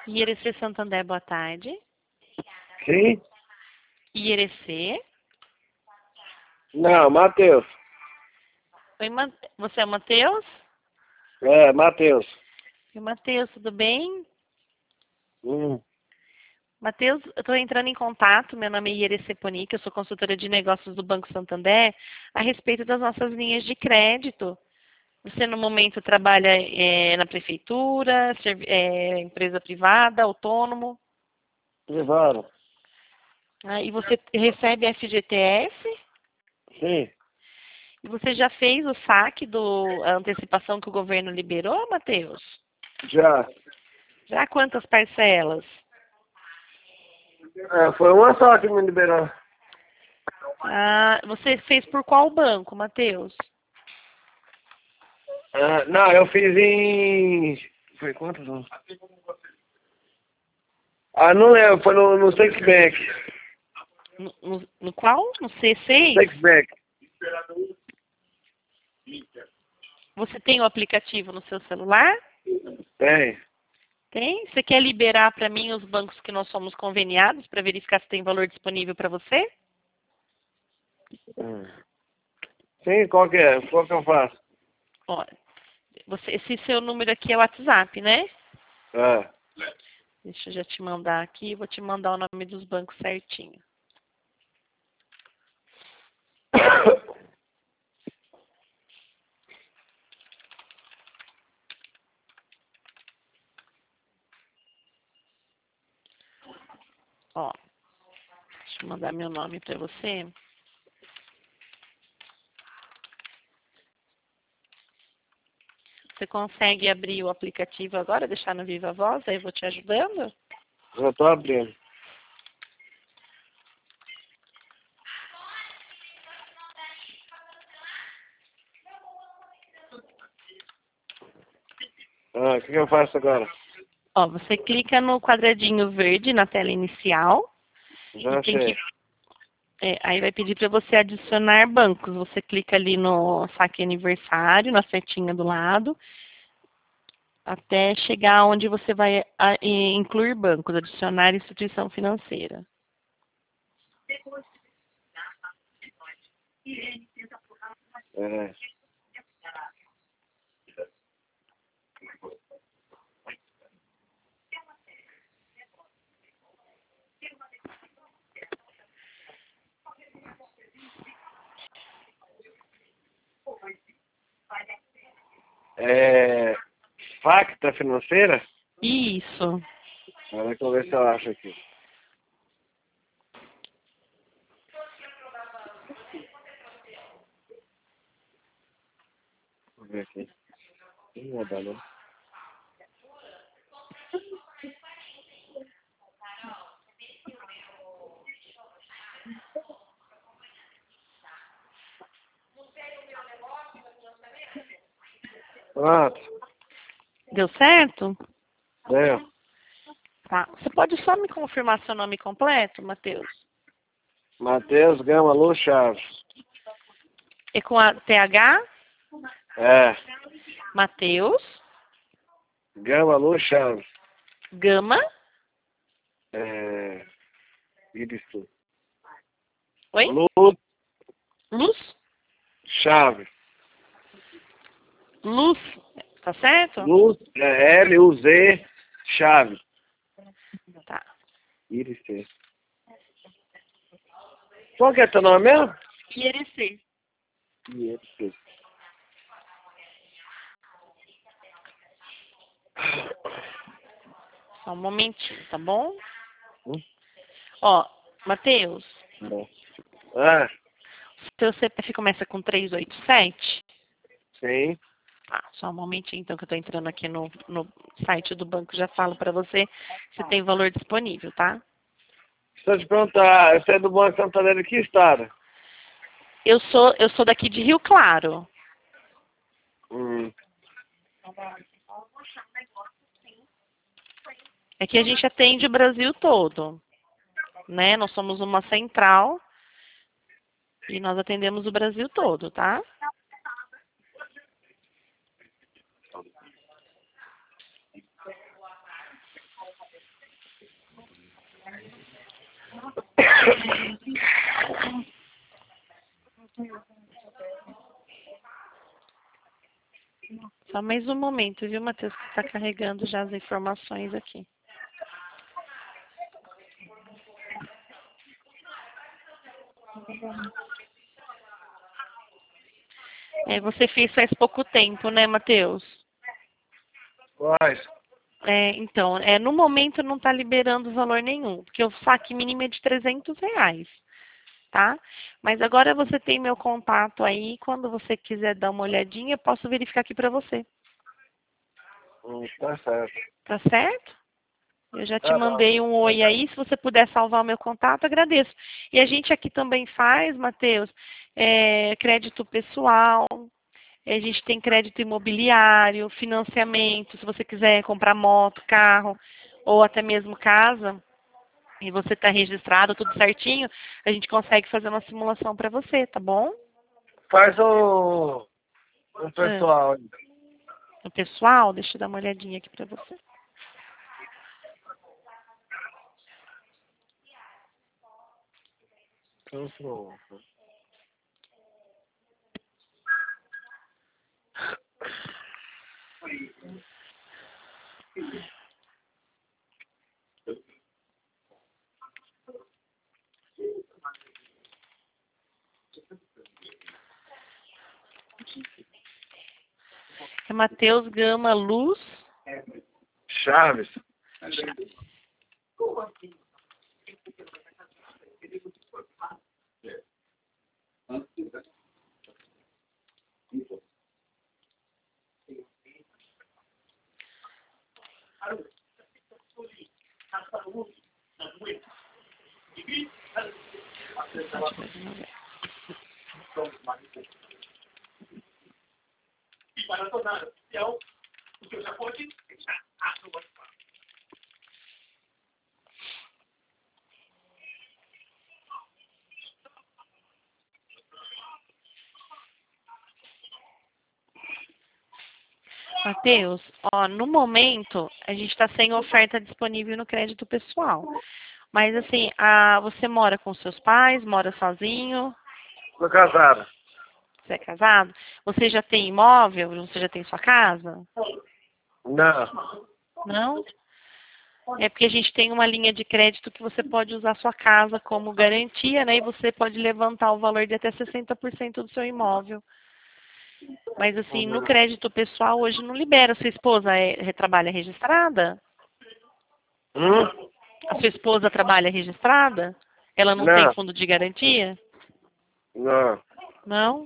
IRC Santander, boa tarde. Sim? IRC. Não, Matheus. Oi, você é o Matheus? É, Matheus. Oi, Matheus, tudo bem? Hum. Matheus, eu estou entrando em contato, meu nome é IRC Ponica, eu sou consultora de negócios do Banco Santander, a respeito das nossas linhas de crédito. Você, no momento, trabalha na prefeitura, empresa privada, autônomo, Privado. e você recebe FGTS? Sim. E você já fez o saque a antecipação que o governo liberou, Matheus? Já. Já quantas parcelas? É, foi uma só que me liberou. Você fez por qual banco, Matheus? Não, eu fiz em... Foi quantos anos? Não lembro, foi no Six Bank. No qual? No C6? Six Bank. Você tem o aplicativo no seu celular? Tem. Tem? Você quer liberar para mim os bancos que nós somos conveniados para verificar se tem valor disponível para você? Sim, qual que é? Qual que eu faço? Olha, esse seu número aqui é o WhatsApp, né? É. Deixa eu já te mandar aqui, vou te mandar o nome dos bancos certinho. Ó, deixa eu mandar meu nome para você. Você consegue abrir o aplicativo agora, deixar no Viva Voz, aí eu vou te ajudando? Já tô abrindo. O que eu faço agora? Ó, você clica no quadradinho verde na tela inicial. Já E tem achei. aí vai pedir para você adicionar bancos. Você clica ali no saque aniversário, na setinha do lado, até chegar onde você vai incluir bancos, adicionar instituição financeira. É. Facta financeira? Isso. Agora que eu ver se eu acho aqui. Vou ver aqui. Não vai dar, não. Pronto. Deu certo? Deu. Tá. Você pode só me confirmar seu nome completo, Matheus? Matheus Gama Lu Chaves. É com a TH? É. Matheus Gama Lu Chaves. Gama. Isso. Oi? Lu Luz? Chaves. Luz. Tá certo? Luz, L-U-Z Chaves. Tá. Iris. Qual que é teu nome mesmo? IRC. Iris. Só um momentinho, tá bom? Hum? Ó, Matheus, Bom. seu CPF começa com 387? Sim. Tá, só um momentinho então que eu tô entrando aqui no site do banco, já falo pra você se tem valor disponível, tá? Deixa eu te perguntar, você é do Banco Santander de que estado? Eu sou daqui de Rio Claro. É que a gente atende o Brasil todo, né? Nós somos uma central e nós atendemos o Brasil todo, tá? Só mais um momento, viu, Matheus, que está carregando já as informações aqui. Você fez faz pouco tempo, né, Matheus? Quais? Então, no momento não está liberando valor nenhum, porque o saque mínimo é de R$ 300, tá? Mas agora você tem meu contato aí, quando você quiser dar uma olhadinha, eu posso verificar aqui para você. Tá certo. Tá certo? Eu já te Tá bom. mandei um oi aí, se você puder salvar o meu contato, agradeço. E a gente aqui também faz, Matheus, crédito pessoal, a gente tem crédito imobiliário, financiamento, se você quiser comprar moto, carro ou até mesmo casa, e você está registrado, tudo certinho, a gente consegue fazer uma simulação para você, tá bom? Faz o Ah, pessoal. o pessoal, deixa eu dar uma olhadinha aqui para você. É Matheus Gama Luz. Chaves. Matheus, no momento a gente está sem oferta disponível no crédito pessoal. Mas assim, você mora com seus pais, mora sozinho, Tô casado. você é casado? Você já tem imóvel? Você já tem sua casa? Não. Não? É porque a gente tem uma linha de crédito que você pode usar sua casa como garantia, né? E você pode levantar o valor de até 60% do seu imóvel. Mas assim, no crédito pessoal hoje não libera. Sua esposa trabalha registrada? A sua esposa trabalha registrada? Ela não tem Não. fundo de garantia? Não. Não?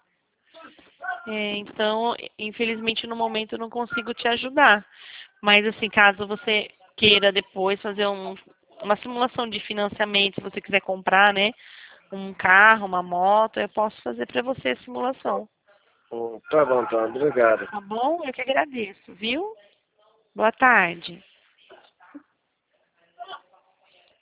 Então, infelizmente, no momento eu não consigo te ajudar. Mas, assim, caso você queira depois fazer uma simulação de financiamento, se você quiser comprar, né, um carro, uma moto, eu posso fazer para você a simulação. Tá bom, então. Obrigado. Tá bom? Eu que agradeço, viu? Boa tarde.